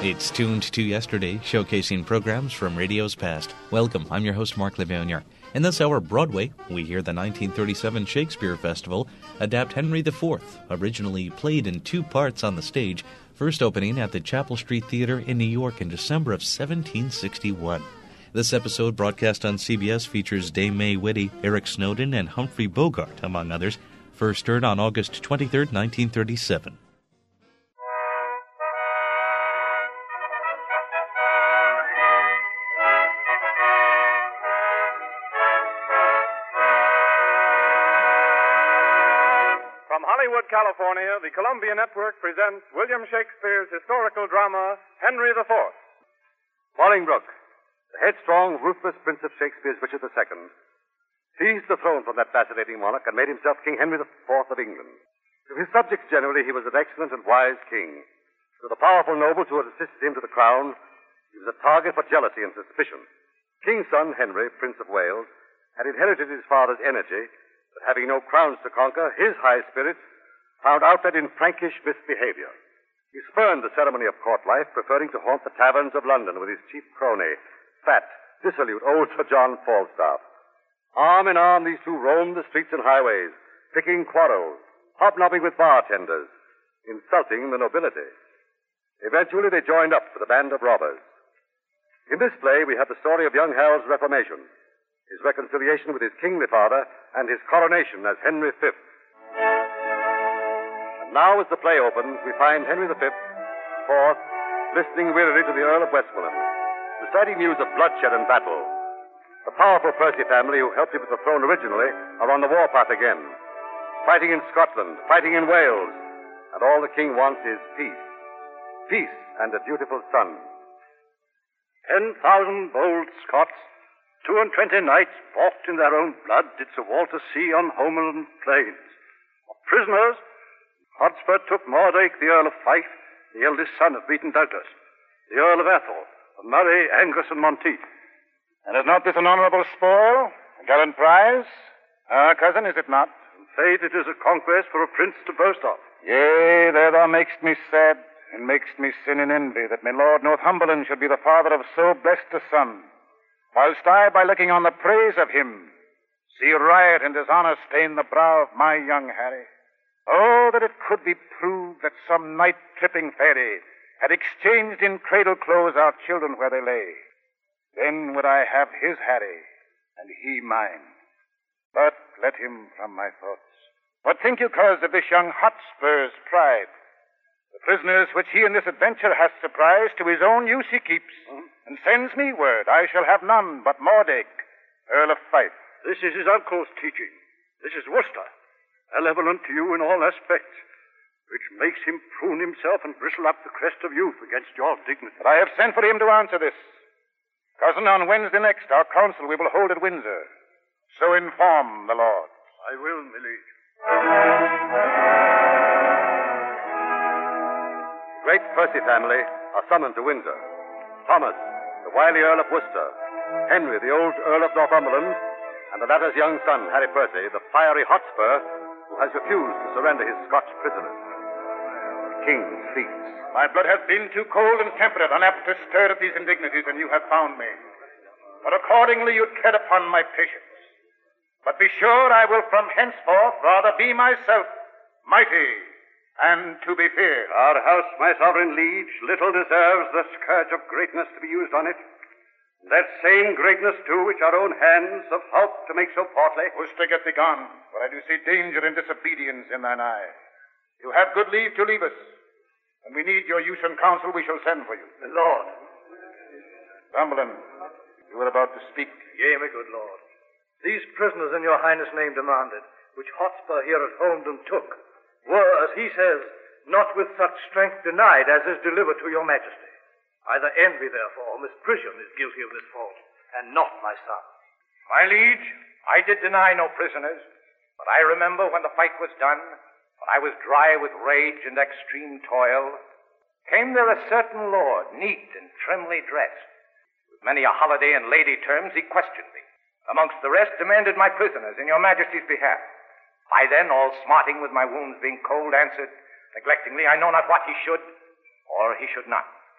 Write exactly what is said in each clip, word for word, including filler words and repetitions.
It's Tuned to Yesterday, showcasing programs from radio's past. Welcome, I'm your host, Mark Levonier. In this hour, Broadway, we hear the nineteen thirty-seven Shakespeare Festival adapt Henry the Fourth, originally played in two parts on the stage, first opening at the Chapel Street Theater in New York in December of seventeen sixty-one. This episode, broadcast on C B S, features Dame Mae Whitty, Eric Snowden, and Humphrey Bogart, among others, first aired on August twenty-third, nineteen thirty-seven. California, the Columbia Network presents William Shakespeare's historical drama, Henry the Fourth. Bolingbroke, the headstrong, ruthless Prince of Shakespeare's Richard the Second, seized the throne from that vacillating monarch and made himself King Henry the Fourth of England. To his subjects generally, he was an excellent and wise king. To the powerful nobles who had assisted him to the crown, he was a target for jealousy and suspicion. King's son, Henry, Prince of Wales, had inherited his father's energy, but having no crowns to conquer, his high spirits found outlet in prankish misbehavior. He spurned the ceremony of court life, preferring to haunt the taverns of London with his chief crony, fat, dissolute old Sir John Falstaff. Arm in arm, these two roamed the streets and highways, picking quarrels, hobnobbing with bartenders, insulting the nobility. Eventually, they joined up with a band of robbers. In this play, we have the story of young Hal's reformation, his reconciliation with his kingly father, and his coronation as Henry the Fifth. Now, as the play opens, we find Henry the Fifth, Fourth, listening wearily to the Earl of Westmoreland, reciting news of bloodshed and battle. The powerful Percy family who helped him with the throne originally are on the warpath again, fighting in Scotland, fighting in Wales, and all the king wants is peace. Peace and a dutiful son. Ten thousand bold Scots, two and twenty knights bought in their own blood, did Sir Walter see on Homeland plains. Of prisoners, Hotspur took Mordache, the Earl of Fife, the eldest son of Beaton Douglas, the Earl of Athol, of Murray, Angus, and Monteith. And is not this an honorable spoil, a gallant prize? Ah, cousin, is it not? In faith, it is a conquest for a prince to boast of. Yea, there thou makest me sad, and makest me sin in envy, that my lord Northumberland should be the father of so blessed a son, whilst I, by looking on the praise of him, see riot and dishonor stain the brow of my young Harry. Oh, that it could be proved that some night-tripping fairy had exchanged in cradle clothes our children where they lay. Then would I have his Harry, and he mine. But let him from my thoughts. What think you, cause of this young Hotspur's pride? The prisoners which he in this adventure hath surprised to his own use he keeps, hmm? and sends me word I shall have none but Mordache, Earl of Fife. This is his uncle's teaching. This is Worcester, malevolent to you in all aspects, which makes him prune himself and bristle up the crest of youth against your dignity. But I have sent for him to answer this. Cousin, on Wednesday next, our council we will hold at Windsor. So inform the lord. I will, my liege. The great Percy family are summoned to Windsor. Thomas, the wily Earl of Worcester, Henry, the old Earl of Northumberland, and the latter's young son, Harry Percy, the fiery Hotspur, who has refused to surrender his Scotch prisoners. The king speaks. My blood hath been too cold and temperate, unapt to stir at these indignities, and you have found me. But accordingly you tread upon my patience. But be sure I will from henceforth rather be myself, mighty, and to be feared. Our house, my sovereign liege, little deserves the scourge of greatness to be used on it. That same greatness, too, which our own hands have helped to make so portly. Worcester, get thee gone, for I do see danger and disobedience in thine eye. You have good leave to leave us. When we need your use and counsel, we shall send for you. The Lord. Cumberland, you were about to speak. Yea, my good lord. These prisoners in your highness' name demanded, which Hotspur here at Holmdon took, were, as he says, not with such strength denied as is delivered to your majesty. Either envy, therefore, or misprision is guilty of this fault, and not my son. My liege, I did deny no prisoners, but I remember when the fight was done, when I was dry with rage and extreme toil, came there a certain lord, neat and trimly dressed. With many a holiday and lady terms, he questioned me. Amongst the rest, demanded my prisoners in your majesty's behalf. I then, all smarting with my wounds being cold, answered, neglectingly, I know not what he should, or he should not.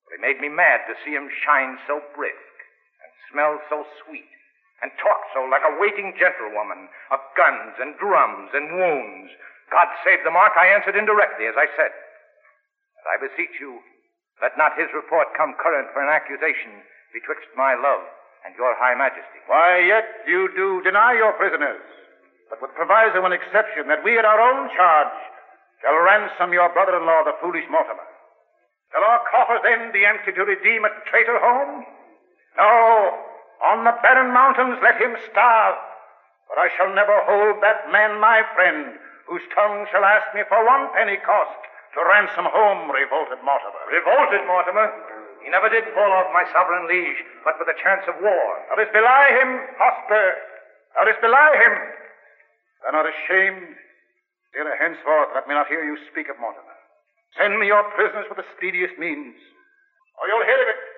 For he made me mad to see him shine so brisk, and smell so sweet, and talk so like a waiting gentlewoman of guns and drums and wounds. God save the mark, I answered indirectly, as I said. And I beseech you, let not his report come current for an accusation betwixt my love and your high majesty. Why, yet you do deny your prisoners, but with proviso and exception that we at our own charge shall ransom your brother-in-law, the foolish Mortimer. Shall our coffers then be empty to redeem a traitor home? No, on the barren mountains let him starve, for I shall never hold that man my friend, whose tongue shall ask me for one penny cost to ransom home revolted Mortimer. Revolted Mortimer? He never did fall off my sovereign liege, but with a chance of war. Thou didst belie him, Hotspur. Thou didst belie him. Thou not ashamed? Still, henceforth, let me not hear you speak of Mortimer. Send me your prisoners with the speediest means, or you'll hear of it.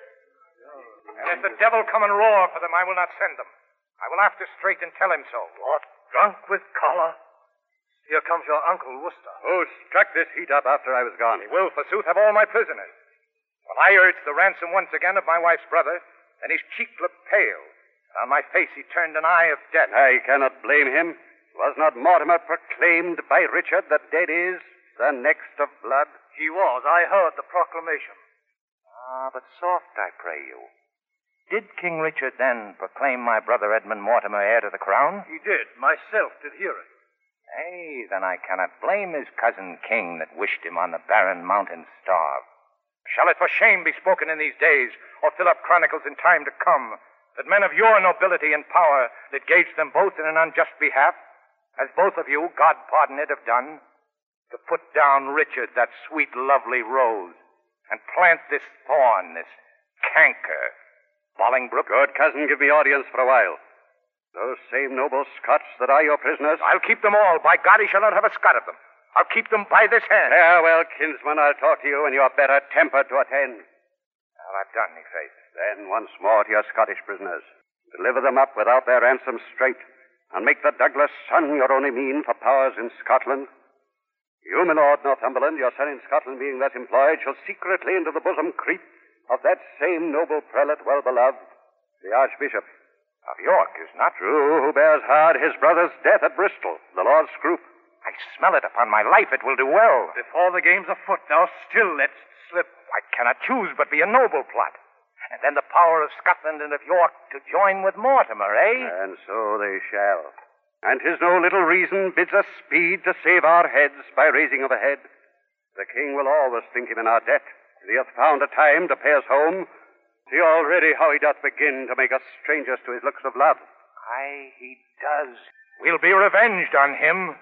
And if the devil come and roar for them, I will not send them. I will after straight and tell him so. What? Drunk with choler? Here comes your uncle, Worcester. Who struck this heat up after I was gone? He will, forsooth, have all my prisoners. When I urged the ransom once again of my wife's brother, then his cheek looked pale, and on my face he turned an eye of death. I cannot blame him. Was not Mortimer proclaimed by Richard that dead is the next of blood? He was. I heard the proclamation. Ah, but soft, I pray you. Did King Richard then proclaim my brother Edmund Mortimer heir to the crown? He did. Myself did hear it. Nay, then I cannot blame his cousin king that wished him on the barren mountain starve. Shall it for shame be spoken in these days, or fill up chronicles in time to come, that men of your nobility and power did gauge them both in an unjust behalf, as both of you, God pardon it, have done, to put down Richard, that sweet, lovely rose, and plant this thorn, this canker, Bolingbroke? Good cousin, give me audience for a while. Those same noble Scots that are your prisoners? I'll keep them all. By God, he shall not have a Scot of them. I'll keep them by this hand. Yeah, well, kinsman, I'll talk to you when you're better tempered to attend. Well, I've done me, faith. Then once more to your Scottish prisoners. Deliver them up without their ransom straight, and make the Douglas son your only mean for powers in Scotland. You, my lord Northumberland, your son in Scotland being thus employed, shall secretly into the bosom creep of that same noble prelate well beloved, the Archbishop. Of York, is not true, who bears hard his brother's death at Bristol, the Lord Scroop. I smell it upon my life. It will do well. Before the game's afoot, thou still let's slip. I cannot choose but be a noble plot. And then the power of Scotland and of York to join with Mortimer, eh? And so they shall. And 'tis no little reason bids us speed to save our heads by raising of a head. The king will always think him in our debt, and he hath found a time to pay us home. See already how he doth begin to make us strangers to his looks of love. Aye, he does. We'll be revenged on him.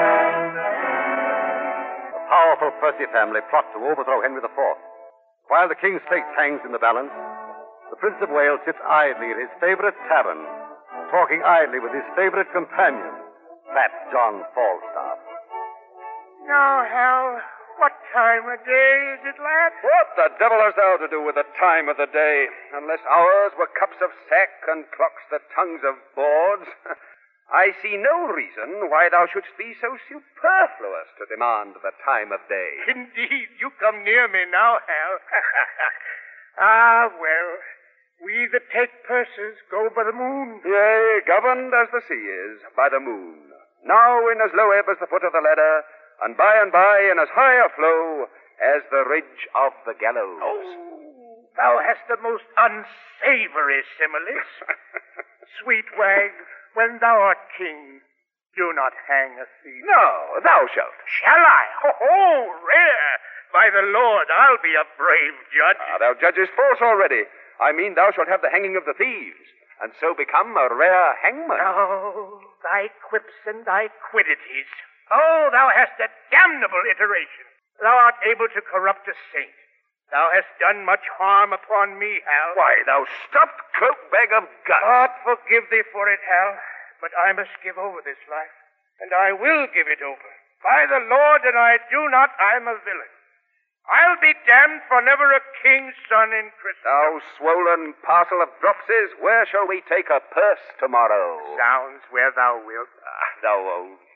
The powerful Percy family plot to overthrow Henry the Fourth. While the king's fate hangs in the balance, the Prince of Wales sits idly in his favorite tavern, talking idly with his favorite companion, fat John Falstaff. Now, Hal, what time of day is it, lad? What the devil hast thou to do with the time of the day, unless ours were cups of sack and clocks the tongues of boards? I see no reason why thou shouldst be so superfluous to demand the time of day. Indeed, you come near me now, Hal. Ah, well, we that take purses go by the moon. Yea, governed as the sea is, by the moon. Now in as low ebb as the foot of the ladder, and by and by in as high a flow as the ridge of the gallows. Oh, thou hast the most unsavory similes. Sweet wag, when thou art king, do not hang a thief. No, thou shalt. Shall I? Oh, rare. By the Lord, I'll be a brave judge. Ah, thou judgest false already. I mean thou shalt have the hanging of the thieves, and so become a rare hangman. Oh, thy quips and thy quiddities. Oh, thou hast a damnable iteration. Thou art able to corrupt a saint. Thou hast done much harm upon me, Hal. Why, thou stuffed cloak bag of guts. God forgive thee for it, Hal. But I must give over this life, and I will give it over. By the Lord, and I do not, I'm a villain. I'll be damned for never a king's son in Christendom. Thou swollen parcel of dropsies, where shall we take a purse tomorrow? Sounds where thou wilt. Ah, thou old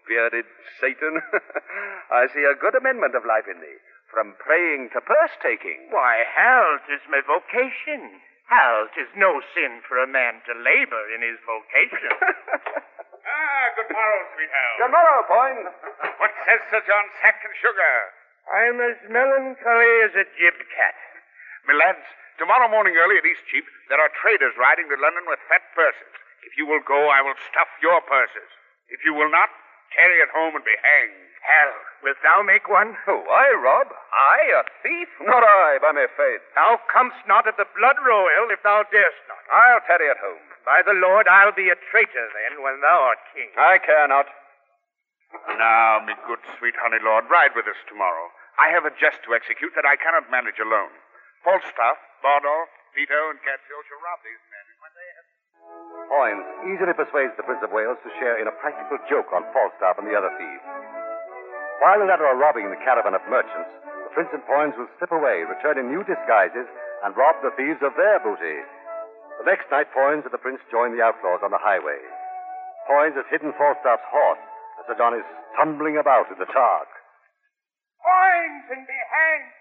bearded Satan. I see a good amendment of life in thee. From praying to purse-taking. Why, Hal, 'tis my vocation. Hal, 'tis no sin for a man to labor in his vocation. Ah, good morrow, sweet Hal. Good morrow, Poins. What says Sir John Sack and Sugar? I'm as melancholy as a gib cat. My lads, tomorrow morning early at Eastcheap, there are traders riding to London with fat purses. If you will go, I will stuff your purses. If you will not, carry it home and be hanged. Hal, wilt thou make one? Who, I, Rob? I, a thief? Not I, by my faith. Thou comest not at the blood royal if thou darest not. I'll tarry at home. By the Lord, I'll be a traitor then when thou art king. I care not. Now, me good sweet honey lord, ride with us tomorrow. I have a jest to execute that I cannot manage alone. Falstaff, Bardolph, Vito, and Catskill shall rob these men when they have... Poins easily persuades the Prince of Wales to share in a practical joke on Falstaff and the other thieves. While the latter are robbing the caravan of merchants, the Prince and Poins will slip away, return in new disguises, and rob the thieves of their booty. The next night, Poins and the Prince join the outlaws on the highway. Poins has hidden Falstaff's horse, and Sir John is tumbling about in the dark. Poins and be hanged!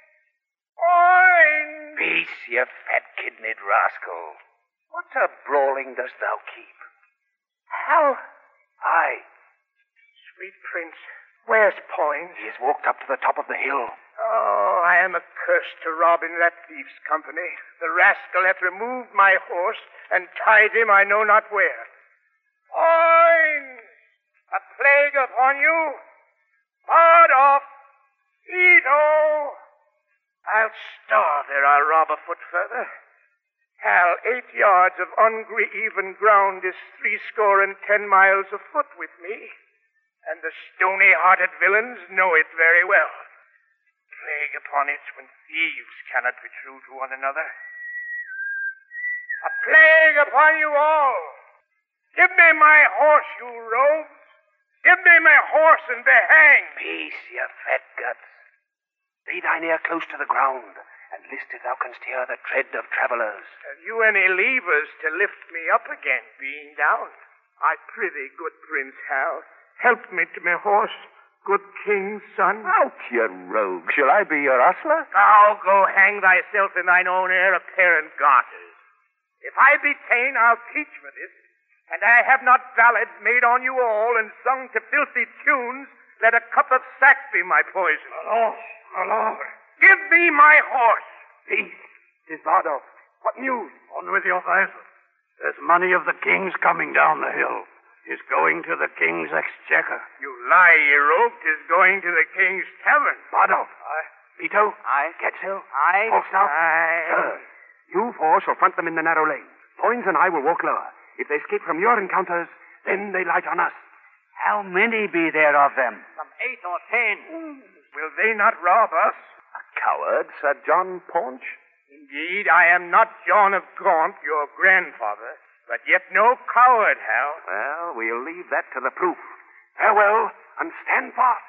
Poins! Peace, you fat-kidneyed rascal. What a brawling dost thou keep? Hal! Aye. Sweet Prince, where's Poins? He has walked up to the top of the hill. Oh, I am accursed to rob in that thief's company. The rascal hath removed my horse and tied him I know not where. Poins! A plague upon you! Bardolph! Vito! I'll starve ere I'll rob a foot further. Hal, eight yards of uneven ground is threescore and ten miles afoot with me, and the stony-hearted villains know it very well. Plague upon it when thieves cannot be true to one another. A plague upon you all! Give me my horse, you rogues! Give me my horse and be hanged! Peace, you fat guts. Lay thine ear close to the ground, and list if thou canst hear the tread of travellers. Have you any levers to lift me up again, being down? I prithee, good Prince Hal, help me to my horse, good king's son. Out, you rogue. Shall I be your ostler? Now go hang thyself in thine own air apparent garters. If I be ta'en, I'll teach for this, and I have not ballads made on you all and sung to filthy tunes, let a cup of sack be my poison. My lord, my lord. Give me my horse. Peace. 'Tis Bardolph. What news? On with your father. There's money of the king's coming down the hill. Is going to the king's exchequer. You lie, ye rogue. 'Tis going to the king's tavern. Bardolph. Aye. Vito. Aye. Catskill. Aye. Falstaff. Aye. Sir, you four shall front them in the narrow lane. Poins and I will walk lower. If they escape from your encounters, then they light on us. How many be there of them? Some eight or ten. Will they not rob us? A coward, Sir John Paunch? Indeed, I am not John of Gaunt, your grandfather, but yet no coward, Hal. Well, we'll leave that to the proof. Farewell, and stand fast.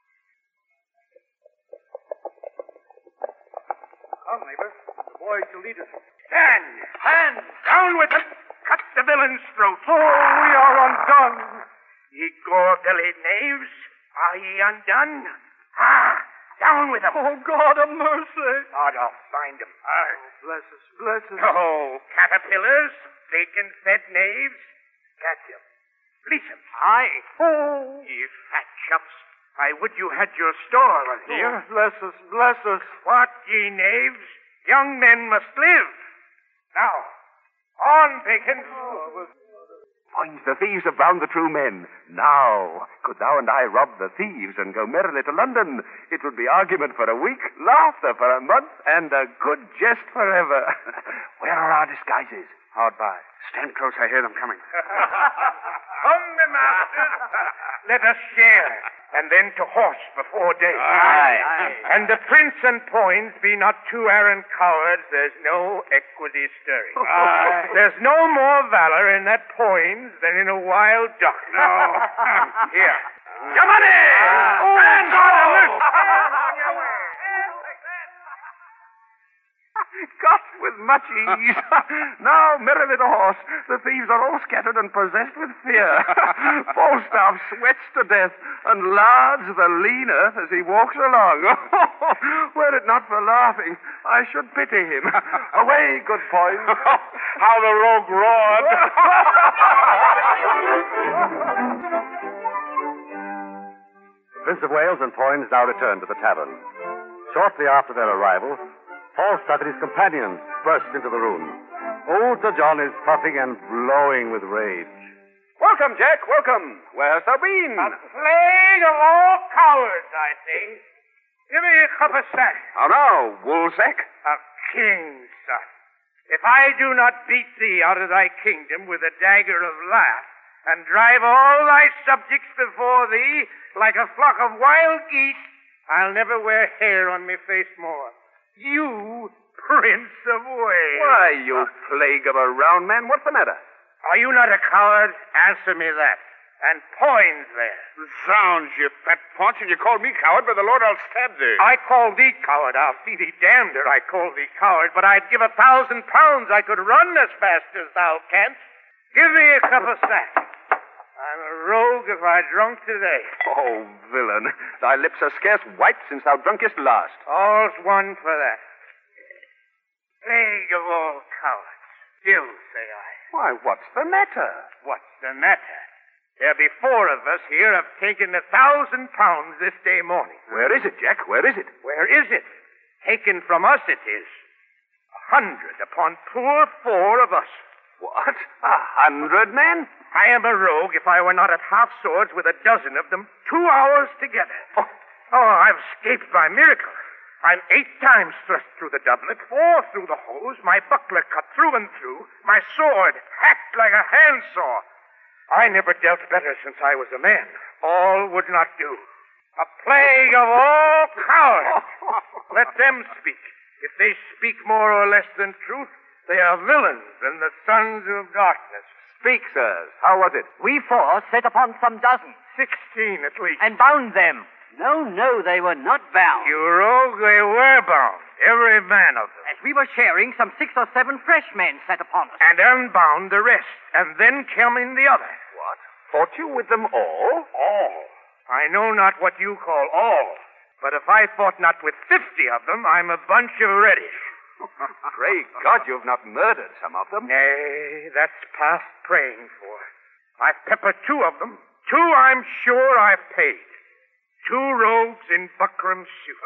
Come, neighbor. The boys shall lead us. Stand! Stand! Down with them! Cut the villain's throat! Oh, we are undone! Ye gore-bellied knaves, are ye undone? Ah! Down with them! Oh, God of mercy! God, I'll find them. Oh, bless us, bless us. Oh, caterpillars, bacon-fed knaves. Catch them. Fleece them. Aye. Oh. Ye fat chuffs, I would you had your store here. Oh, bless us, bless us. What, ye knaves? Young men must live. Now, on, bacon. Oh, Poins, the thieves have bound the true men. Now, could thou and I rob the thieves and go merrily to London, it would be argument for a week, laughter for a month, and a good jest forever. Where are our disguises? Hard by. Stand close, I hear them coming. Come, me masters. Let us share, and then to horse before day. Aye, aye. And the prince and Poins be not two arrant cowards, there's no equity stirring. Aye. There's no more valor in that Poins than in a wild duck. No. Here. Your money! Oh, and God God with with much ease. Now, Merrily the horse, the thieves are all scattered and possessed with fear. Falstaff sweats to death and lards the lean earth as he walks along. Were it not for laughing, I should pity him. Away, good Poins. How the rogue roared. Prince of Wales and Poins now returned to the tavern. Shortly after their arrival, Falstaff and his companions burst into the room. Old Sir John is puffing and blowing with rage. Welcome, Jack, welcome. Where hast thou been? A plague of all cowards, I think. Give me a cup of sack. How now, Woolsack? A king's son. If I do not beat thee out of thy kingdom with a dagger of lath, and drive all thy subjects before thee like a flock of wild geese, I'll never wear hair on me face more. You, Prince of Wales. Why, you plague of a round man, what's the matter? Are you not a coward? Answer me that. And Poins there. Zounds, you fat paunch, and you call me coward, by the Lord, I'll stab thee. I call thee coward. I'll see thee damned ere I call thee coward, but I'd give a thousand pounds I could run as fast as thou canst. Give me a cup of sack. I'm a rogue if I drunk today. Oh, villain, thy lips are scarce wiped since thou drunkest last. All's one for that. Plague of all cowards. Still, say I. Why, what's the matter? What's the matter? There be four of us here have taken a thousand pounds this day morning. Where is it, Jack? Where is it? Where is it? Taken from us it is. A hundred upon poor four of us. What? A hundred men? I am a rogue if I were not at half swords with a dozen of them two hours together. Oh, oh I've escaped by miracle. I'm eight times thrust through the doublet, four through the hose, my buckler cut through and through, my sword hacked like a handsaw. I never dealt better since I was a man. All would not do. A plague of all cowards. Let them speak. If they speak more or less than truth, they are villains and the sons of darkness. Speak, sirs. How was it? We four set upon some dozen. Sixteen at least. And bound them. No, no, they were not bound. You rogue, they were bound. Every man of them. As we were sharing, some six or seven fresh men set upon us. And unbound the rest. And then came in the other. What? Fought you with them all? All. I know not what you call all. But if I fought not with fifty of them, I'm a bunch of reddish. Pray God you've not murdered some of them. Nay, that's past praying for. I've peppered two of them. Two I'm sure I've paid. Two rogues in buckram suits.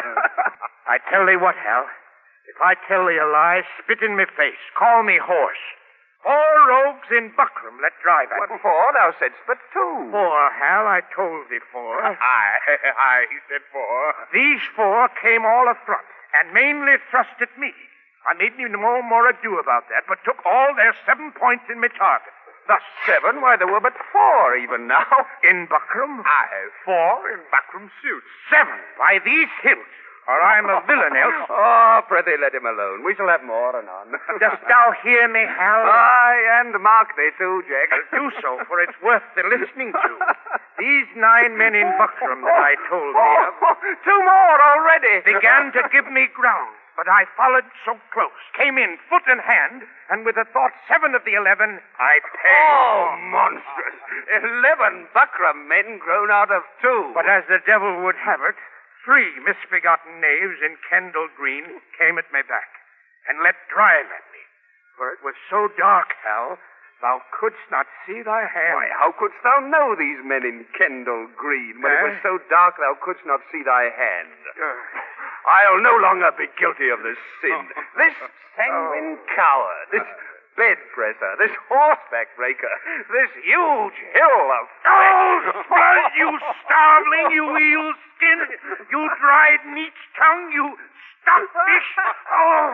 I tell thee what, Hal. If I tell thee a lie, spit in me face. Call me horse. Four rogues in buckram let drive at What me. for? Thou saidst but two. Four, Hal. I told thee four. Aye, aye, he said four. These four came all afront and mainly thrust at me. I made no more ado about that, but took all their seven points in my target. Thus seven? Why, there were but four even now. In buckram? Aye, four in buckram suits. Seven by these hilts, or I'm a villain else. Oh, prithee, let him alone. We shall have more anon. Dost thou hear me, Hal? Aye, and mark thee too, Jack. I'll do so, for it's worth the listening to. These nine men in buckram that I told thee of Two more already. began to give me ground, but I followed so close, came in foot and hand, and with a thought seven of the eleven, I paid. Oh, monstrous. Eleven buckram men grown out of two. But as the devil would have it, three misbegotten knaves in Kendall Green came at my back and let drive at me. For it was so dark, Hal, thou couldst not see thy hand. Why, how couldst thou know these men in Kendall Green when Eh? it was so dark thou couldst not see thy hand? Uh, I'll no longer be guilty of this sin. This sanguine coward, this bed presser, this horseback breaker, this huge hill of Oh, Spud, you starveling, you eel skin, you dried neat's tongue, you stockfish. Oh,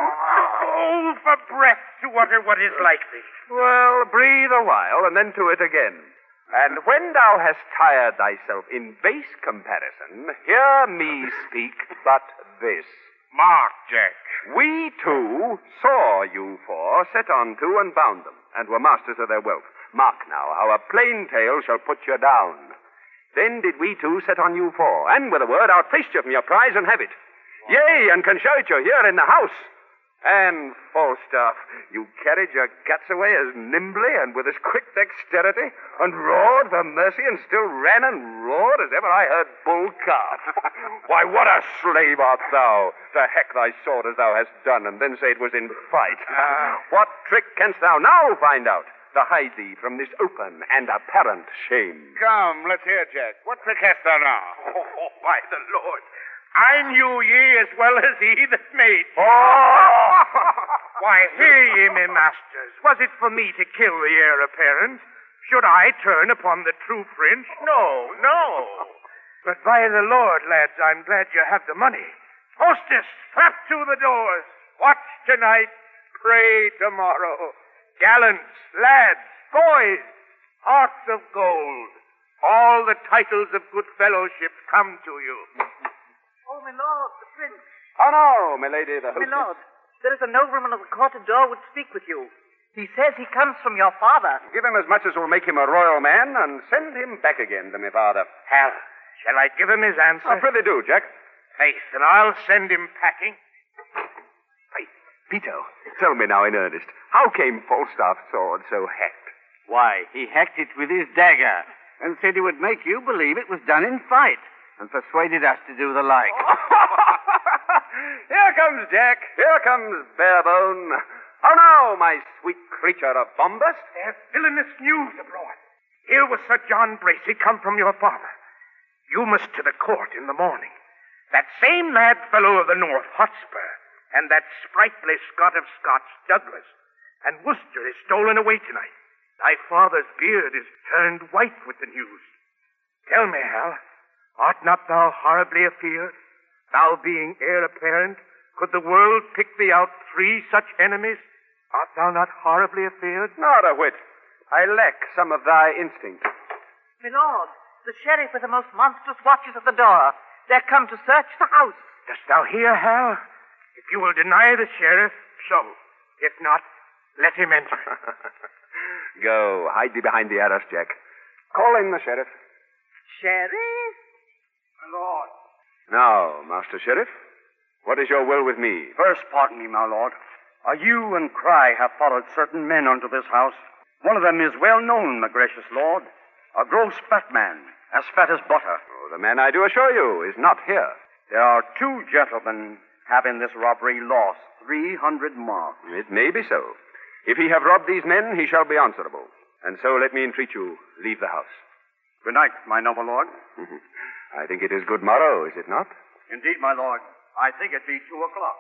oh, for breath to utter what is like thee. Well, breathe a while, and then to it again. And when thou hast tired thyself in base comparison, hear me speak but this. Mark, Jack. We two saw you four set on to and bound them, and were masters of their wealth. Mark now how a plain tale shall put you down. Then did we two set on you four, and with a word outfaced you from your prize and have it. Yea, and can show it you here in the house. And Falstaff, you carried your guts away as nimbly and with as quick dexterity, and roared for mercy, and still ran and roared as ever I heard bull calf. Why, what a slave art thou, to hack thy sword as thou hast done, and then say it was in fight. Uh, what trick canst thou now find out, to hide thee from this open and apparent shame? Come, let's hear, Jack. What trick hast thou now? Oh, by the Lord, I knew ye as well as he that made me. Oh! Why, hear ye me, masters. Was it for me to kill the heir apparent? Should I turn upon the true prince? No, no. But by the Lord, lads, I'm glad you have the money. Hostess, clap to the doors. Watch tonight, pray tomorrow. Gallants, lads, boys, hearts of gold. All the titles of good fellowship come to you. Oh, my lord, the prince. Oh, no, my lady, the hostess. My lord, there is a nobleman of the court door would speak with you. He says he comes from your father. Give him as much as will make him a royal man, and send him back again to my father. Hal, shall I give him his answer? Oh, prithee do, Jack. Faith, and I'll send him packing. Hey, Peter, tell me now in earnest, how came Falstaff's sword so hacked? Why, he hacked it with his dagger, and said he would make you believe it was done in fight, and persuaded us to do the like. Here comes Jack. Here comes Barebone. Oh, now, my sweet creature of Bombast. There's villainous news abroad. Here was Sir John Bracy come from your father. You must to the court in the morning. That same mad fellow of the north, Hotspur, and that sprightly Scot of Scots, Douglas, and Worcester is stolen away tonight. Thy father's beard is turned white with the news. Tell me, Hal, art not thou horribly afeard? Thou being heir apparent, could the world pick thee out three such enemies? Art thou not horribly afeard? Not a whit. I lack some of thy instinct. My lord, the sheriff with the most monstrous watches at the door. They're come to search the house. Dost thou hear, Hal? If you will deny the sheriff, so. If not, let him enter. Go, hide thee behind the arras, Jack. Call in the sheriff. Sheriff? My lord. Now, Master Sheriff, what is your will with me? First, pardon me, my lord. Uh, you and Cry have followed certain men unto this house. One of them is well known, my gracious lord. A gross fat man, as fat as butter. Oh, the man, I do assure you, is not here. There are two gentlemen have in this robbery lost three hundred marks. It may be so. If he have robbed these men, he shall be answerable. And so let me entreat you, leave the house. Good night, my noble lord. I think it is good morrow, is it not? Indeed, my lord. I think it be two o'clock.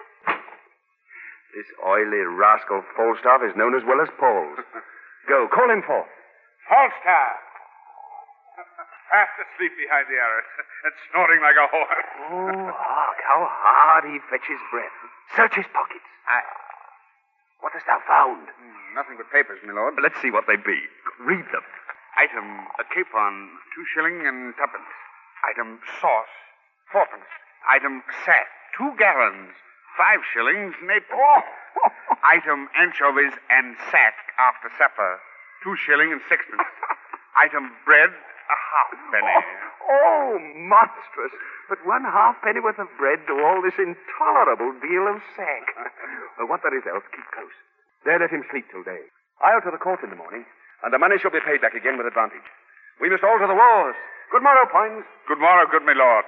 This oily rascal Falstaff is known as well as Paul's. Go, call him forth. Falstaff! Fast asleep behind the arras, and snoring like a horse. Oh, hark, how hard he fetches breath. Search his pockets. I... What hast thou found? Mm, nothing but papers, my lord. Let's see what they be. Read them. Item, a capon, two shilling and twopence. Item, sauce, fourpence. Item, sack, two gallons, five shillings and eightpence. Oh. Item, anchovies and sack after supper, two shilling and sixpence. Item, bread, a halfpenny. Oh, oh, monstrous. But one halfpenny worth of bread to all this intolerable deal of sack. Well, what there is else, keep close. There let him sleep till day. I'll to the court in the morning, and the money shall be paid back again with advantage. We must all to the wars. Good morrow, Poins. Good morrow, good my lord.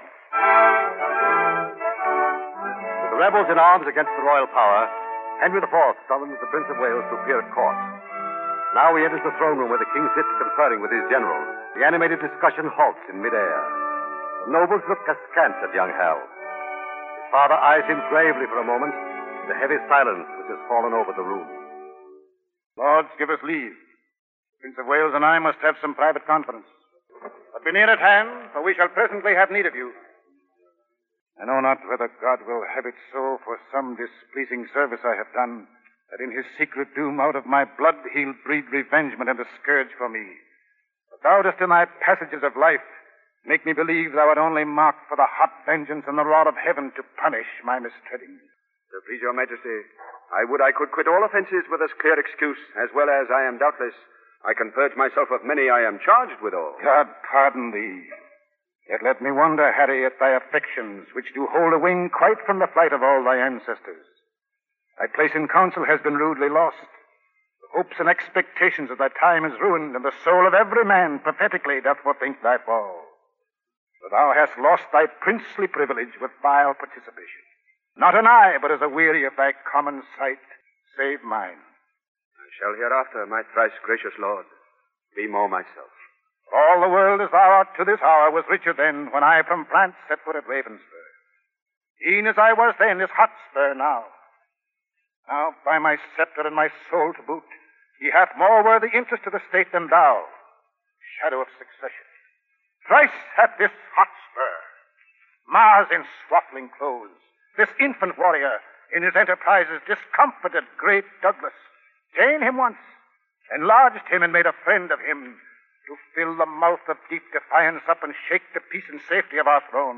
With the rebels in arms against the royal power, Henry the Fourth summons the Prince of Wales to appear at court. Now he enters the throne room where the king sits conferring with his generals. The animated discussion halts in midair. The nobles look askance at young Hal. His father eyes him gravely for a moment, in the heavy silence which has fallen over the room. Lords, give us leave. Prince of Wales and I must have some private conference. But be near at hand, for we shall presently have need of you. I know not whether God will have it so for some displeasing service I have done, that in his secret doom out of my blood he'll breed revengement and a scourge for me. But thou dost in thy passages of life make me believe thou art only marked for the hot vengeance and the rod of heaven to punish my mistreading. So please your majesty, I would I could quit all offences with as clear excuse, as well as I am doubtless, I can purge myself of many I am charged withal. God pardon thee. Yet let me wonder, Harry, at thy affections, which do hold a wing quite from the flight of all thy ancestors. Thy place in council has been rudely lost. The hopes and expectations of thy time is ruined, and the soul of every man pathetically doth forthink thy fall. For thou hast lost thy princely privilege with vile participation. Not an eye, but as a weary of thy common sight, save mine. I shall hereafter, my thrice gracious lord, be more myself. All the world as thou art to this hour was richer then, when I from France set foot at Ravenspur. E'en as I was then is Hotspur now. Now, by my scepter and my soul to boot, he hath more worthy interest to the state than thou, shadow of succession. Thrice hath this Hotspur, Mars in swaddling clothes, this infant warrior in his enterprises discomfited great Douglas, ta'en him once, enlarged him and made a friend of him, to fill the mouth of deep defiance up and shake the peace and safety of our throne.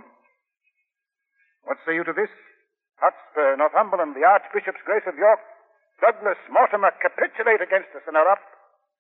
What say you to this? Hotspur, Northumberland, the Archbishop's Grace of York, Douglas, Mortimer, capitulate against us and are up.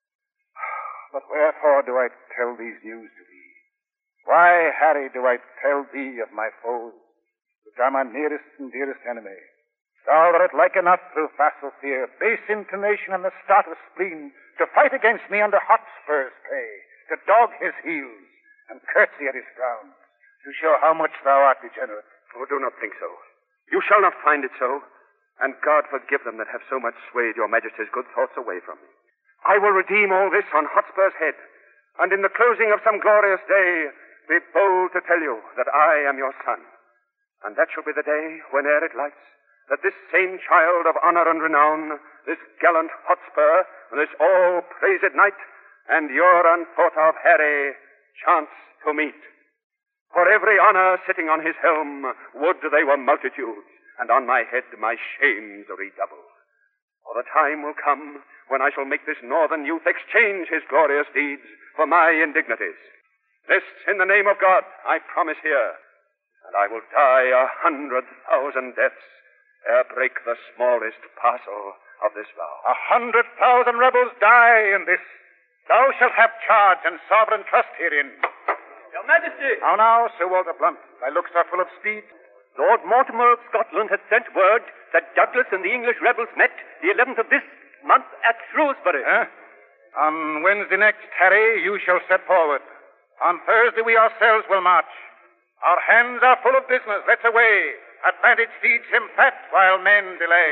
But wherefore do I tell these news to thee? Why, Harry, do I tell thee of my foes, which are my nearest and dearest enemy? Thou art like enough through facile fear, base inclination, and the start of spleen, to fight against me under Hotspur's pay, to dog his heels, and curtsy at his grounds, to show how much thou art degenerate. Oh, do not think so. You shall not find it so, and God forgive them that have so much swayed your majesty's good thoughts away from me. I will redeem all this on Hotspur's head, and in the closing of some glorious day, be bold to tell you that I am your son. And that shall be the day, whene'er it lights, that this same child of honor and renown, this gallant Hotspur, this all-praised knight, and your unthought of Harry, chance to meet. For every honor sitting on his helm, would they were multitudes, and on my head my shames redouble. For the time will come when I shall make this northern youth exchange his glorious deeds for my indignities. This, in the name of God, I promise here, and I will die a hundred thousand deaths ere break the smallest parcel of this vow. A hundred thousand rebels die in this. Thou shalt have charge and sovereign trust herein. Your Majesty! How now, Sir Walter Blunt? Thy looks are full of speed. Lord Mortimer of Scotland hath sent word that Douglas and the English rebels met the eleventh of this month at Shrewsbury. Eh? On Wednesday next, Harry, you shall set forward. On Thursday we ourselves will march. Our hands are full of business. Let's away. Advantage feeds him fat while men delay.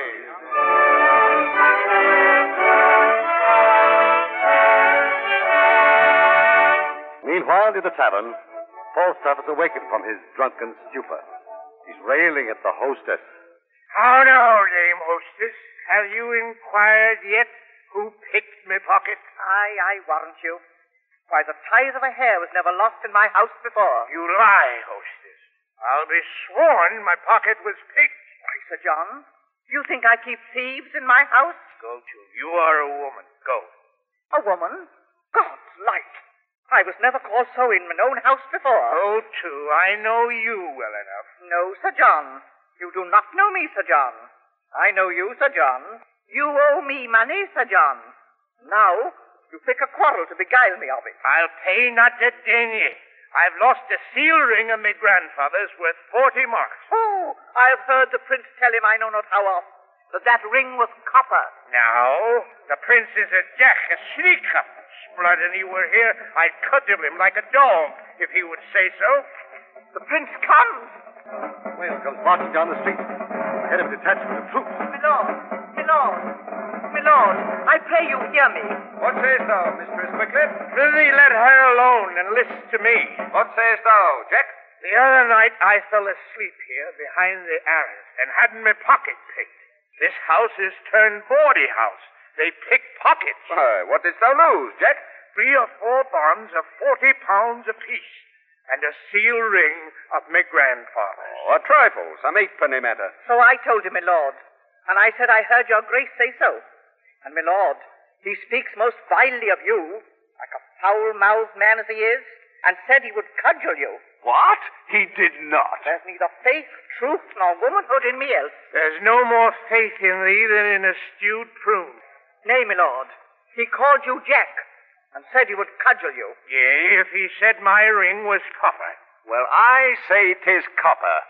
Meanwhile, in the tavern, Falstaff is awakened from his drunken stupor. He's railing at the hostess. How now, Dame Hostess? Have you inquired yet who picked me pocket? Aye, I warrant you. Why, the tithe of a hair was never lost in my house before. You lie, Hostess. I'll be sworn my pocket was picked. Why, Sir John, do you think I keep thieves in my house? Go to. You are a woman. Go. A woman? God's light. I was never called so in my own house before. Go to. I know you well enough. No, Sir John. You do not know me, Sir John. I know you, Sir John. You owe me money, Sir John. Now, you pick a quarrel to beguile me of it. I'll pay not a denier. I've lost a seal ring of my grandfather's worth forty marks. Oh, I've heard the prince tell him I know not how oft that that ring was copper. Now, the prince is a jack, a sneak-up. Blood, and he were here, I'd cudgel him like a dog, if he would say so. The prince comes. Whale comes marching down the street. Ahead of a detachment of troops. My lord, my lord, my lord, I pray you hear me. What sayest thou, Mistress Wickliffe? Prithee, let her alone and list to me. What sayest thou, Jack? The other night I fell asleep here behind the arras and hadn't my pocket picked. This house is turned bawdy house. They pick pockets. Why, what didst thou lose, Jack? Three or four bonds of forty pounds apiece, and a seal ring of my grandfather's. Oh, a trifle, some eightpenny matter. So I told him, my lord, and I said I heard your grace say so. And my lord, he speaks most vilely of you, like a foul-mouthed man as he is, and said he would cudgel you. What? He did not. There's neither faith, truth, nor womanhood in me else. There's no more faith in thee than in a stewed prune. Nay, my lord, he called you Jack, and said he would cudgel you. Yea, if he said my ring was copper. Well, I say 'tis copper.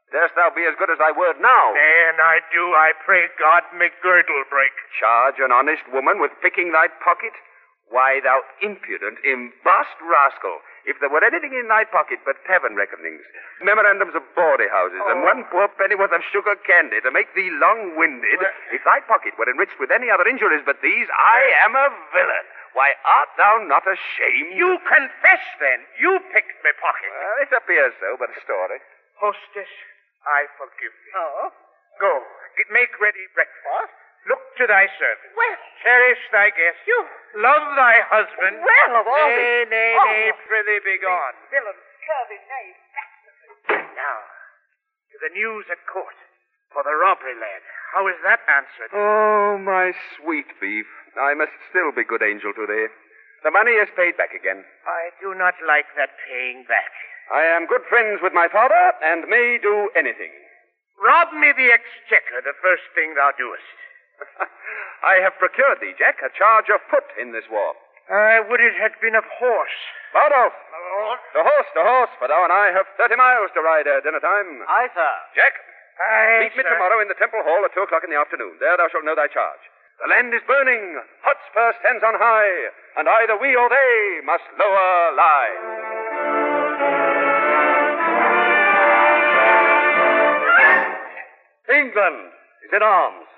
Darest thou be as good as thy word now? Nay, and I do, I pray God, make girdle break. Charge an honest woman with picking thy pocket? Why, thou impudent, embossed rascal, if there were anything in thy pocket but heaven reckonings, memorandums of bawdy houses, oh. and one poor pennyworth of sugar candy to make thee long-winded, well, if thy pocket were enriched with any other injuries but these, I am a villain. Why, art thou not ashamed? You confess, then. You picked my pocket. Well, it appears so, but a story. Hostess, I forgive thee. Oh? Go, make ready breakfast. Look to thy servant. Well. Cherish thy guest. You. Love thy husband. Well, of all Nay, the... nay, oh, nay, prithee be gone. Villain, scurvy knave, bastard. Now, to the news at court. For the robbery, lad. How is that answered? Oh, my sweet beef. I must still be good angel to thee. The money is paid back again. I do not like that paying back. I am good friends with my father, and may do anything. Rob me the exchequer, the first thing thou doest. I have procured thee, Jack, a charge of foot in this war. I would it had been of horse. Bardolph! My lord? The horse, the horse, for thou and I have thirty miles to ride ere dinner time. Aye, sir. Jack, Aye, meet me sir. tomorrow in the Temple Hall at two o'clock in the afternoon. There thou shalt know thy charge. The land is burning, Hotspur stands on high, and either we or they must lower lie. England is in arms.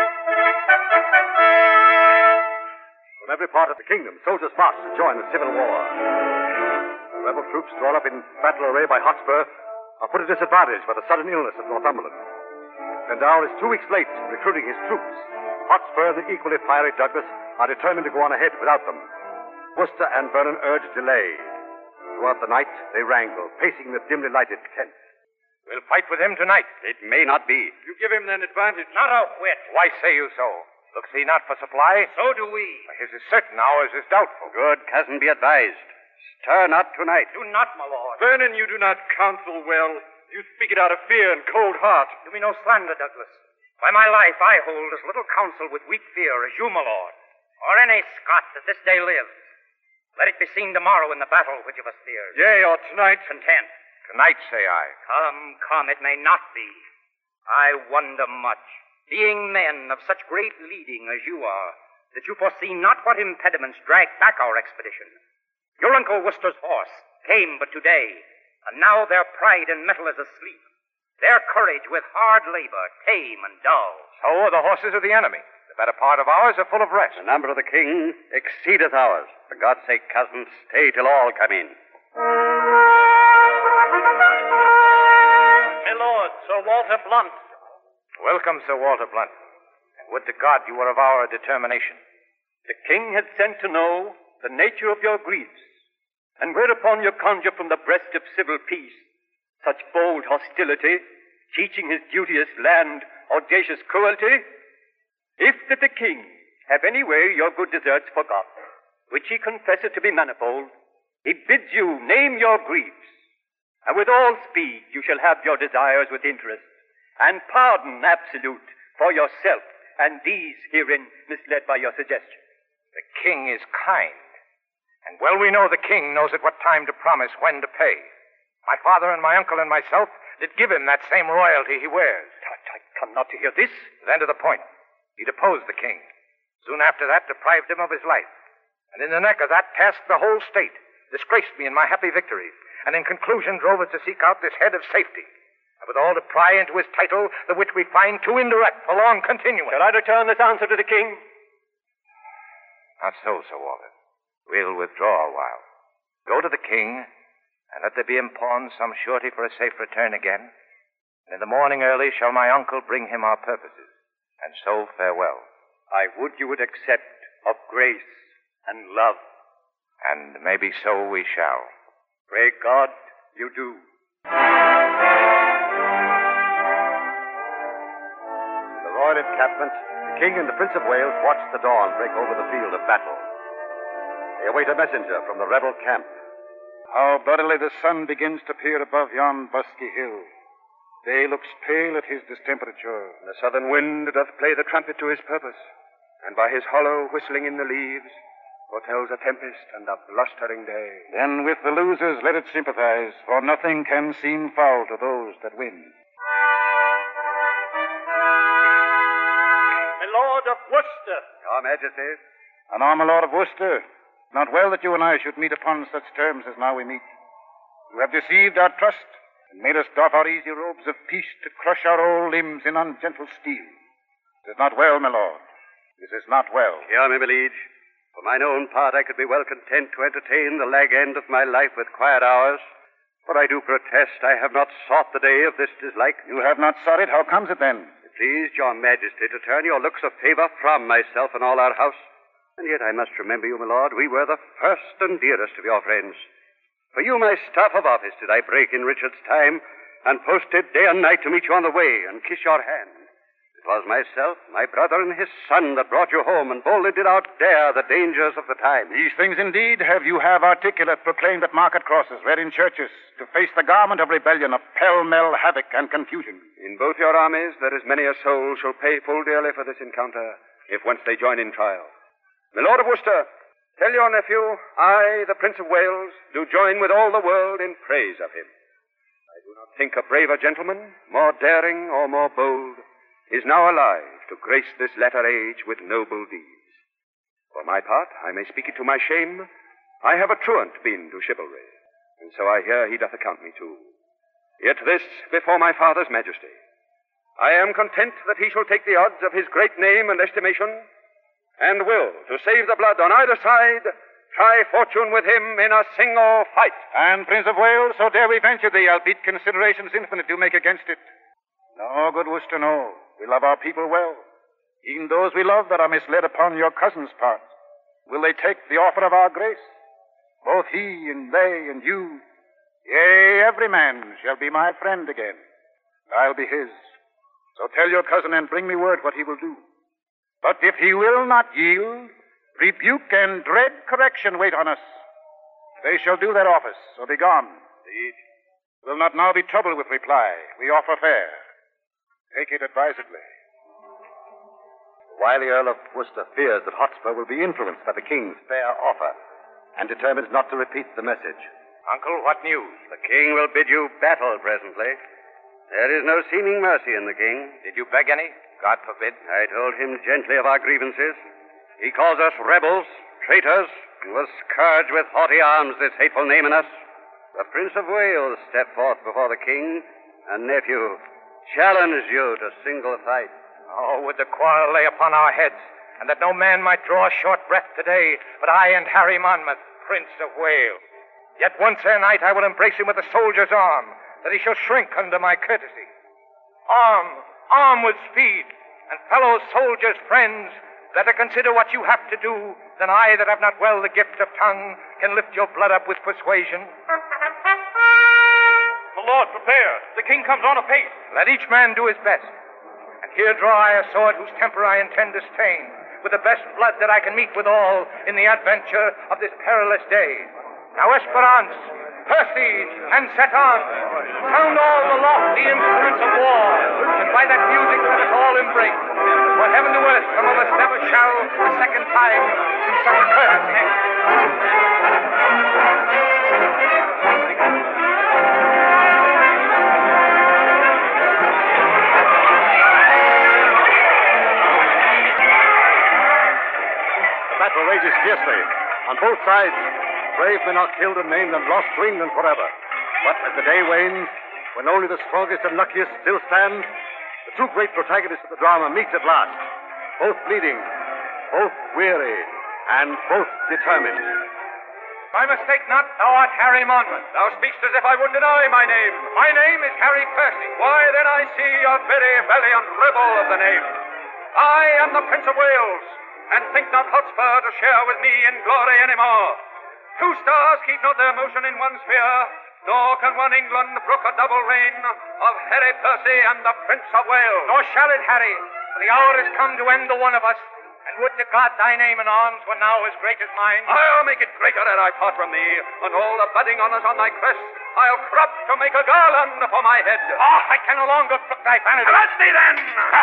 From every part of the kingdom, soldiers march to join the civil war. The rebel troops drawn up in battle array by Hotspur are put at disadvantage by the sudden illness of Northumberland. Glendower is two weeks late in recruiting his troops. Hotspur and the equally fiery Douglas are determined to go on ahead without them. Worcester and Vernon urge delay. Throughout the night, they wrangle, pacing the dimly lighted tent. We'll fight with him tonight. It may not be. You give him an advantage. Not a whit. Why say you so? Looks he not for supply? So do we. His is certain, ours is doubtful. Good cousin, be advised. Stir not tonight. Do not, my lord. Vernon, you do not counsel well. You speak it out of fear and cold heart. Do me no slander, Douglas. By my life, I hold as little counsel with weak fear as you, my lord, or any Scot that this day lives. Let it be seen tomorrow in the battle which of us fears. Yea, or tonight. Content. Tonight, say I. Come, come, it may not be. I wonder much, being men of such great leading as you are, that you foresee not what impediments drag back our expedition. Your Uncle Worcester's horse came but today, and now their pride and mettle is asleep. Their courage with hard labor, tame and dull. So are the horses of the enemy. The better part of ours are full of rest. The number of the king exceedeth ours. For God's sake, cousin, stay till all come in. My lord, Sir Walter Blunt. Welcome, Sir Walter Blunt. And would to God you were of our determination. The king had sent to know the nature of your griefs, and whereupon you conjure from the breast of civil peace such bold hostility, teaching his duteous land audacious cruelty, if that the king have any way your good deserts forgot, which he confesseth to be manifold, he bids you name your griefs, and with all speed you shall have your desires with interest, and pardon absolute for yourself, and these herein misled by your suggestion. The king is kind, and well we know the king knows at what time to promise, when to pay. My father and my uncle and myself did give him that same royalty he wears. I, I come not to hear this. Then to the point. He deposed the king. Soon after that, deprived him of his life. And in the neck of that, tasked the whole state, disgraced me in my happy victories, and in conclusion drove us to seek out this head of safety, and withal to pry into his title, the which we find too indirect for long continuance. Shall I return this answer to the king? Not so, Sir Walter. We'll withdraw a while. Go to the king, and let there be in pawn some surety for a safe return again. And in the morning early shall my uncle bring him our purposes, and so farewell. I would you would accept of grace and love. And maybe so we shall. Pray God you do. In the royal encampment, the king and the Prince of Wales watch the dawn break over the field of battle. They await a messenger from the rebel camp. How bloodily the sun begins to peer above yon busky hill. Day looks pale at his distemperature. And the southern wind doth play the trumpet to his purpose, and by his hollow whistling in the leaves foretells a tempest and a blustering day. Then with the losers let it sympathize, for nothing can seem foul to those that win. Lord of Worcester. Your Majesty. And I, my Lord of Worcester, not well that you and I should meet upon such terms as now we meet. You have deceived our trust and made us doff our easy robes of peace to crush our old limbs in ungentle steel. This is not well, my lord. This is not well. Hear me, my liege. For mine own part, I could be well content to entertain the lag end of my life with quiet hours. For I do protest I have not sought the day of this dislike. You have not sought it? How comes it, then? It pleased your majesty to turn your looks of favor from myself and all our house. And yet I must remember you, my lord, we were the first and dearest of your friends. For you, my staff of office, did I break in Richard's time, and posted day and night to meet you on the way and kiss your hand. It was myself, my brother, and his son that brought you home, and boldly did outdare the dangers of the time. These things indeed have you have articulate proclaimed at market crosses, read in churches, to face the garment of rebellion, of pell-mell havoc and confusion. In both your armies there is many a soul shall pay full dearly for this encounter, if once they join in trial. My Lord of Worcester, tell your nephew, I, the Prince of Wales, do join with all the world in praise of him. I do not think a braver gentleman, more daring or more bold, is now alive to grace this latter age with noble deeds. For my part, I may speak it to my shame, I have a truant been to chivalry, and so I hear he doth account me too. Yet this before my father's majesty. I am content that he shall take the odds of his great name and estimation, and will, to save the blood on either side, try fortune with him in a single fight. And, Prince of Wales, so dare we venture thee, albeit considerations infinite do make against it. No, good Worcester, no. We love our people well. Even those we love that are misled upon your cousin's part. Will they take the offer of our grace? Both he and they and you. Yea, every man shall be my friend again. I'll be his. So tell your cousin and bring me word what he will do. But if he will not yield, rebuke and dread correction wait on us. They shall do their office, so be gone. Indeed. Will not now be trouble with reply. We offer fair. Take it advisedly. The wily Earl of Worcester fears that Hotspur will be influenced by the king's fair offer, and determines not to repeat the message. Uncle, what news? The king will bid you battle presently. There is no seeming mercy in the king. Did you beg any? God forbid. I told him gently of our grievances. He calls us rebels, traitors, and will scourge with haughty arms this hateful name in us. The Prince of Wales stepped forth before the king, and nephew, challenge you to single fight. Oh, would the quarrel lay upon our heads, and that no man might draw a short breath today, but I and Harry Monmouth, Prince of Wales. Yet once ere night I will embrace him with a soldier's arm, that he shall shrink under my courtesy. Arm, arm with speed, and fellow soldiers, friends, better consider what you have to do than I that have not well the gift of tongue can lift your blood up with persuasion. The Lord, prepare. The king comes on apace. Let each man do his best. And here draw I a sword whose temper I intend to stain, with the best blood that I can meet withal in the adventure of this perilous day. Now, Esperance, Percy, and set on. Sound all the lofty instruments of war, and by that music let us all embrace. For heaven to earth, some of us never shall a second time do such courtesy. The battle rages fiercely. On both sides, brave men are killed and maimed and lost to England forever. But as the day wanes, when only the strongest and luckiest still stand, the two great protagonists of the drama meet at last, both bleeding, both weary, and both determined. I mistake not, thou art Harry Monmouth. Thou speakst as if I would deny my name. My name is Harry Percy. Why, then I see a very valiant rebel of the name. I am the Prince of Wales, and think not Hotspur to share with me in glory any more. Two stars keep not their motion in one sphere, nor can one England brook a double reign of Harry Percy and the Prince of Wales. Nor shall it, Harry, for the hour is come to end the one of us, and would to God thy name and arms were now as great as mine. I'll make it greater ere I part from thee, and all the budding honours on thy crest I'll crop to make a garland for my head. Oh, I can no longer brook thy vanity. Let me then!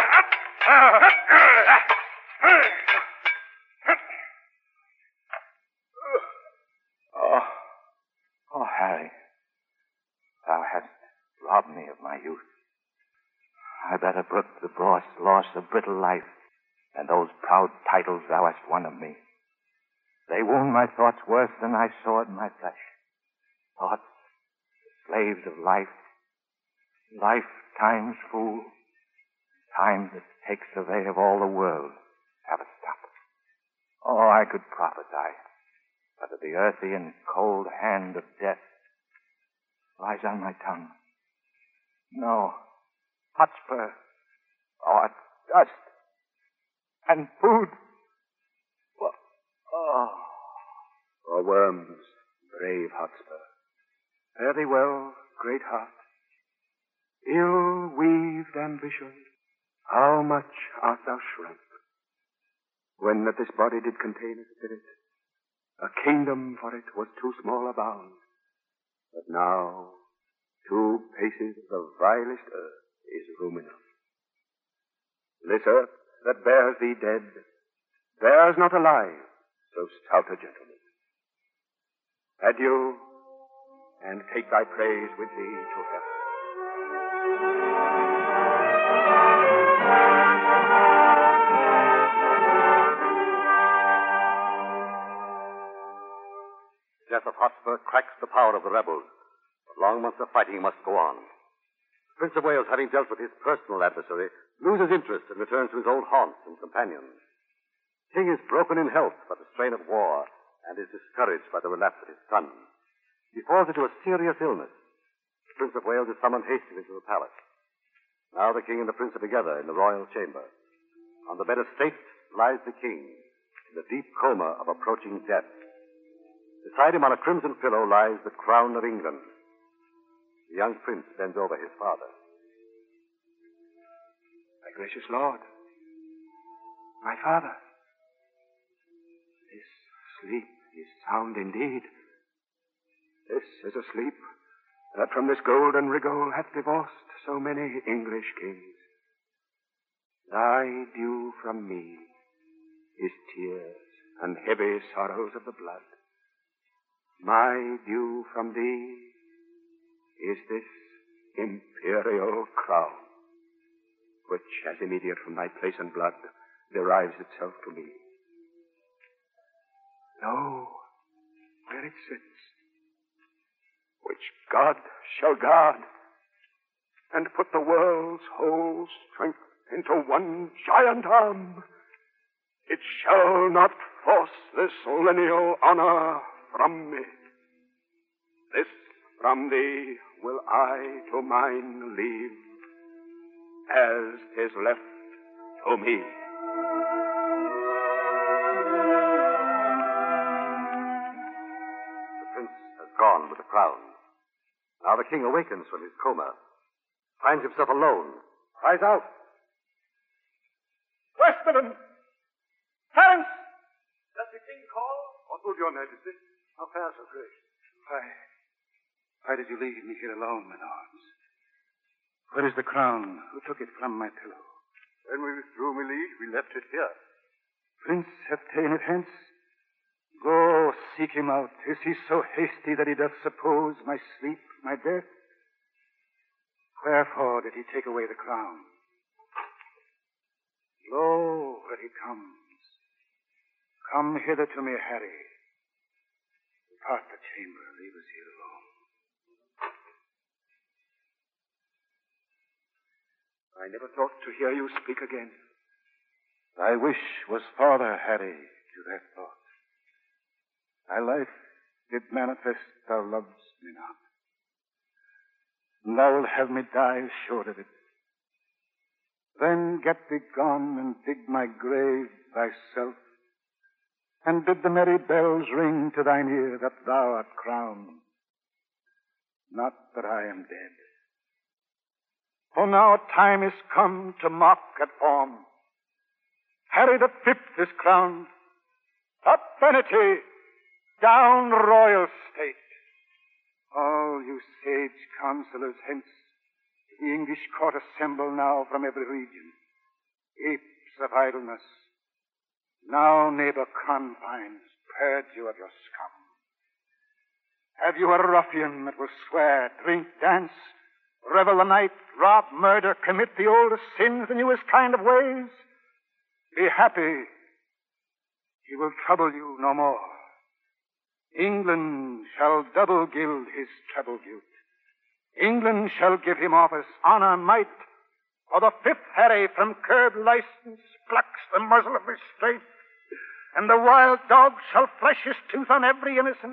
Oh, oh, Harry, thou hast robbed me of my youth. I better brook the broad loss of brittle life and those proud titles thou hast won of me. They wound my thoughts worse than thy sword in my flesh. Thoughts, slaves of life, life time's fool, time that takes survey of all the world, have a stop. Oh, I could prophesy, but that the earthy and cold hand of death lies on my tongue. No, Hotspur, oh, it's dust and food. Well, oh, oh, worms, brave Hotspur. Fare thee well, great heart. Ill-weaved ambition, how much art thou shrunk, when that this body did contain a spirit, a kingdom for it was too small a bound. But now, two paces of the vilest earth is room enough. This earth that bears thee dead bears not alive so stout a gentleman. Adieu, and take thy praise with thee to heaven. The death of Hotspur cracks the power of the rebels. But long months of fighting must go on. The Prince of Wales, having dealt with his personal adversary, loses interest and returns to his old haunts and companions. The king is broken in health by the strain of war and is discouraged by the relapse of his son. He falls into a serious illness. The Prince of Wales is summoned hastily to the palace. Now the king and the prince are together in the royal chamber. On the bed of state lies the king, in the deep coma of approaching death. Beside him on a crimson pillow lies the crown of England. The young prince bends over his father. My gracious lord, my father, this sleep is sound indeed. This is a sleep that from this golden rigole hath divorced so many English kings. Thy due from me is tears and heavy sorrows of the blood. My due from thee is this imperial crown, which, as immediate from thy place and blood, derives itself to me. Know where it sits, which God shall guard, and put the world's whole strength into one giant arm. It shall not force this lineal honor from me. This from thee will I to mine leave, as 'tis left to me. The prince has gone with the crown. Now the king awakens from his coma, finds himself alone, cries out, Westmoreland! Clarence! Does the king call? What would your majesty? How fare so great? Why, why did you leave me here alone, my lords? Where is the crown? Who took it from my pillow? When we withdrew, my liege, we left it here. Prince hath ta'en it hence. Go, seek him out. Is he so hasty that he doth suppose my sleep, my death? Wherefore did he take away the crown? Lo, where he comes. Come hither to me, Harry. Depart the chamber. Leave us here alone. I never thought to hear you speak again. Thy wish was farther, Harry, to that thought. Thy life did manifest thou lovest me not. And thou wilt have me die assured of it. Then get thee gone and dig my grave thyself, and bid the merry bells ring to thine ear that thou art crowned, not that I am dead. For now a time is come to mock at form. Harry the Fifth is crowned. Up vanity, down royal state. All you sage counselors hence, the English court assemble now from every region. Apes of idleness, now neighbor confines, purge you of your scum. Have you a ruffian that will swear, drink, dance, revel the night, rob, murder, commit the oldest sins in you his kind of ways? Be happy. He will trouble you no more. England shall double gild his treble guilt. England shall give him office, honor, might. For the fifth Harry from curbed license plucks the muzzle of restraint, and the wild dog shall flesh his tooth on every innocent.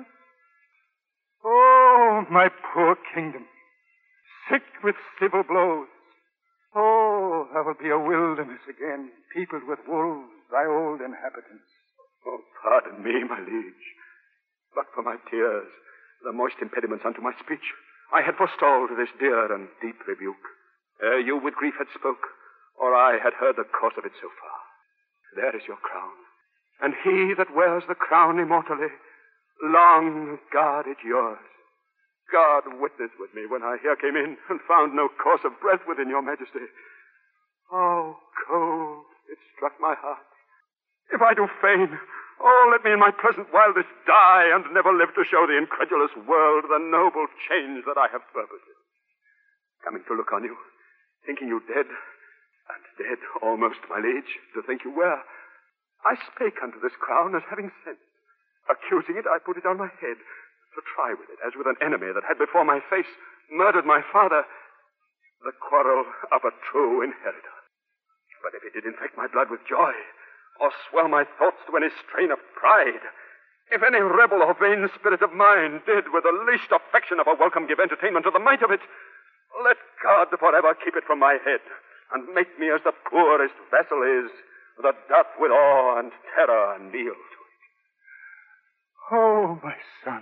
Oh, my poor kingdom, sick with civil blows. Oh, there will be a wilderness again, peopled with wolves, thy old inhabitants. Oh, pardon me, my liege. But for my tears, the moist impediments unto my speech, I had forestalled this dear and deep rebuke, ere you with grief had spoke, or I had heard the course of it so far. There is your crown, and he that wears the crown immortally, long guard it yours. God witness with me when I here came in and found no course of breath within your majesty. Oh, cold it struck my heart. If I do feign, oh, let me in my present wildest die, and never live to show the incredulous world the noble change that I have purposed. Coming to look on you, thinking you dead, and dead almost, my liege, to think you were, I spake unto this crown as having sense. Accusing it, I put it on my head, to try with it, as with an enemy that had before my face murdered my father, the quarrel of a true inheritor. But if it did infect my blood with joy, or swell my thoughts to any strain of pride, if any rebel or vain spirit of mine did with the least affection of a welcome give entertainment to the might of it, let God forever keep it from my head, and make me as the poorest vessel is, that doth with awe and terror kneel to it. Oh, my son.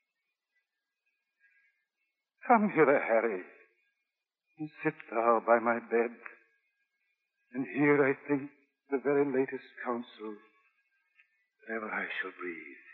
Come hither, Harry, and sit thou by my bed, and hear, I think, the very latest counsel that ever I shall breathe.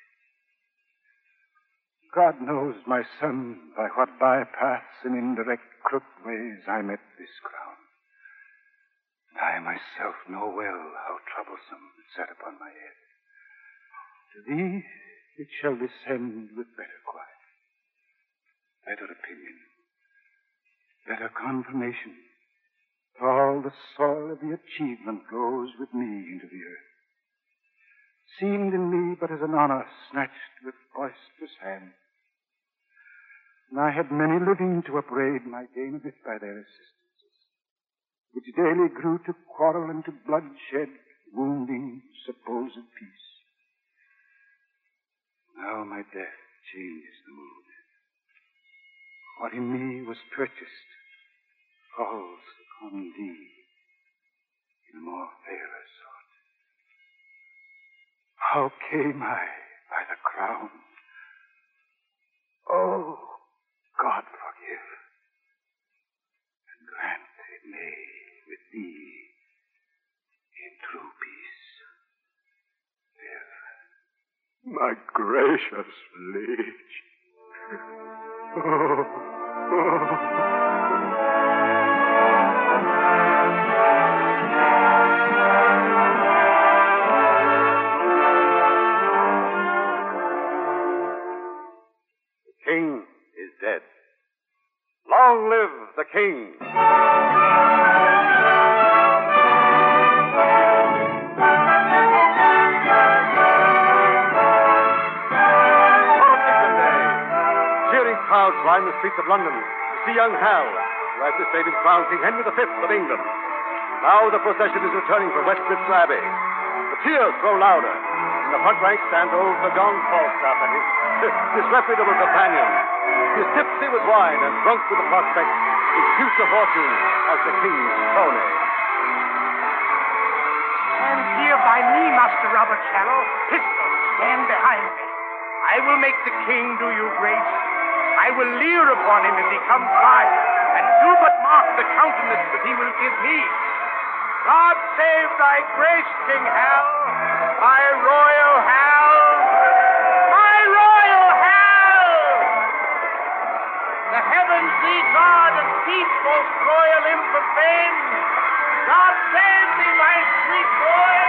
God knows, my son, by what bypaths and indirect crooked ways I met this crown. I myself know well how troublesome it sat upon my head. To thee it shall descend with better quiet, better opinion, better confirmation. All the soil of the achievement goes with me into the earth. Seemed in me but as an honor snatched with boisterous hand. And I had many living to upbraid my gain of it by their assistances, which daily grew to quarrel and to bloodshed, wounding supposed peace. Now my death changes the mood. What in me was purchased falls upon thee in a more fairer sort. How came I by the crown? Oh, God forgive, and grant it may with thee in true peace live. My gracious liege. Oh, oh. Long live the king! Cheering crowds line the streets of London to see young Hal, who has this day been crowned King Henry the Fifth of England. Now the procession is returning from Westminster Abbey. The cheers grow louder. In the front rank stands old Sir John Falstaff and his disreputable companion. He is tipsy with wine and drunk with the prospect of his future fortune as the king's crony. Stand here by me, Master Robert Shallow. Pistol, stand behind me. I will make the king do you grace. I will leer upon him as he comes by, and do but mark the countenance that he will give me. God save thy grace, King Hal, my royal Hal, my royal Hal! The heavens thee guard and keep, most royal imp of fame. God save thee, my sweet boy.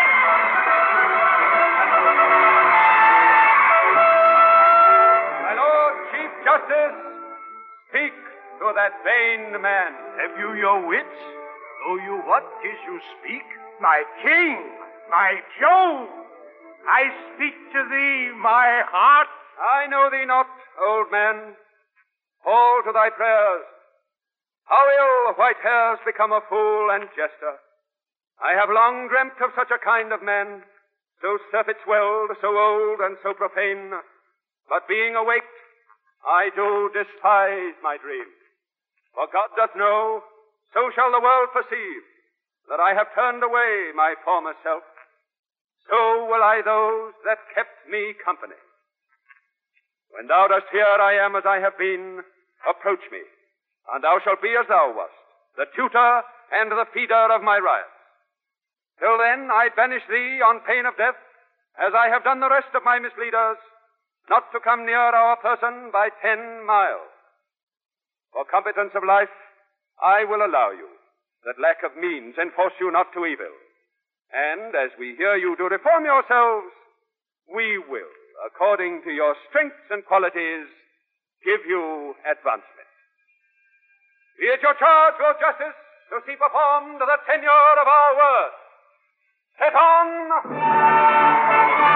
My Lord Chief Justice, speak to that vain man. Have you your wits? Know you what tis you speak? My king, My Jove! I speak to thee, my heart. I know thee not, old man. Fall to thy prayers. How ill white hairs become a fool and jester. I have long dreamt of such a kind of man, so surfeit-swelled, so old, and so profane. But being awaked, I do despise my dream. For God doth know, so shall the world perceive, that I have turned away my former self. So will I those that kept me company. When thou dost hear I am as I have been, approach me, and thou shalt be as thou wast, the tutor and the feeder of my riots. Till then I banish thee on pain of death, as I have done the rest of my misleaders, not to come near our person by ten miles. For competence of life, I will allow you, that lack of means enforce you not to evil. And as we hear you do reform yourselves, we will, according to your strengths and qualities, give you advancement. Be it your charge, Lord Justice, to see performed the tenure of our word. Set on!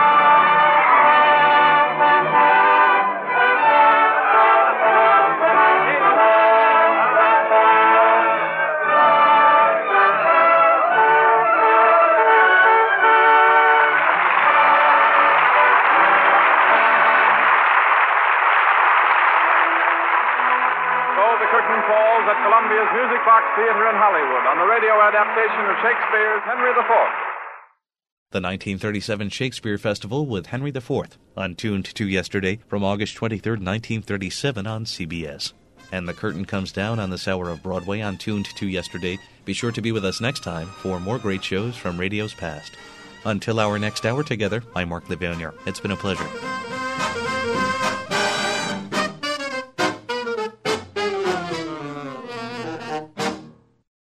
Falls at Columbia's Music Box Theater in Hollywood on the radio adaptation of Shakespeare's Henry the Fourth. The nineteen thirty-seven Shakespeare Festival with Henry the Fourth, on Tuned to Yesterday from August twenty-third, nineteen thirty-seven on C B S. And the curtain comes down on this hour of Broadway on Tuned to Yesterday. Be sure to be with us next time for more great shows from radio's past. Until our next hour together, I'm Mark Levonier. It's been a pleasure.